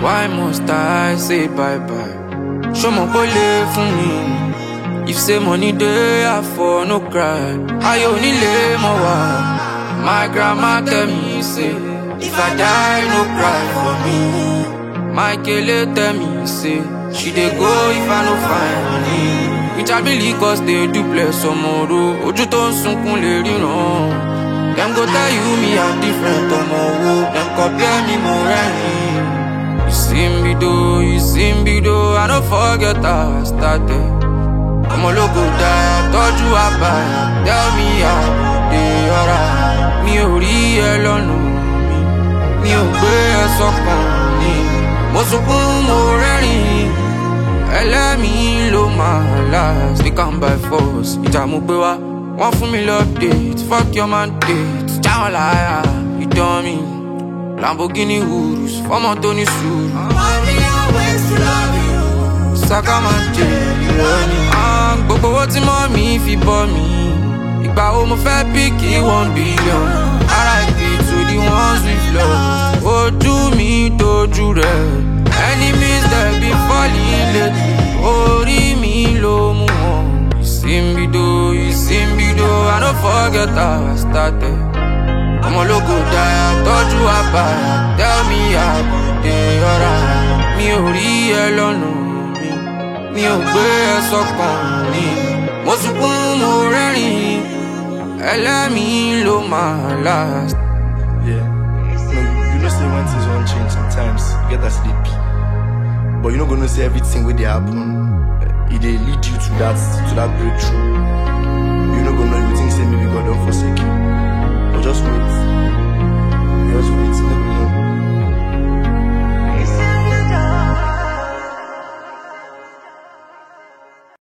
Why must I say bye bye? Show my bole for me. If say money dey, I for no cry. I only lay more. My grandma tell me say, if I die, no cry for me. My kele tell me say, she dey go if I no find money. Which I believe cause they do bless tomorrow. Oju to sunkun le riran. Them go tell you me I'm different tomorrow. Them compare me more any. You see me though, I don't forget how I started. I'm a logo die, I told you I buy. Tell me how they alright. Me ò rí ẹ lọ́nà mi, mi ò gbé ẹ sọ́kàn ni. Mo sunkún mo rẹ́rìn, ẹlẹ́mìí ló máa last. They come by force, ìjà mo gbé wá. Wọ́n fún mi l'update, fuck your mandate. Jáwọn láyà, you dummy. Lamborghini Urus, fọ́mọ tó ní sùúrù. Saka máa jẹ ìrọ̀lì. Gbogbo owó tí mọ́ mi fi bọ́ mi. Ìgbà wo mo fẹ́ píkì 1 billion. RIP to the ones we've lost. Ojú mi dojú rẹ̀. Enemies that be falling lately. Orí mi ló mú wọn. You see me though, I don't forget how I started. I'm a logo die, I told you I buy. Tell me how they alright. Mi ò rí ẹ lọ́nà mi, mi ò gbé ẹ sọ́kàn ni. Mo sunkún mo rẹ́rìn, ẹlẹ́mìí ló máa last. Yeah, no, you know say when things won't change sometimes, you get as they be. But you not gonna say everything where they happen. It they lead you to that breakthrough.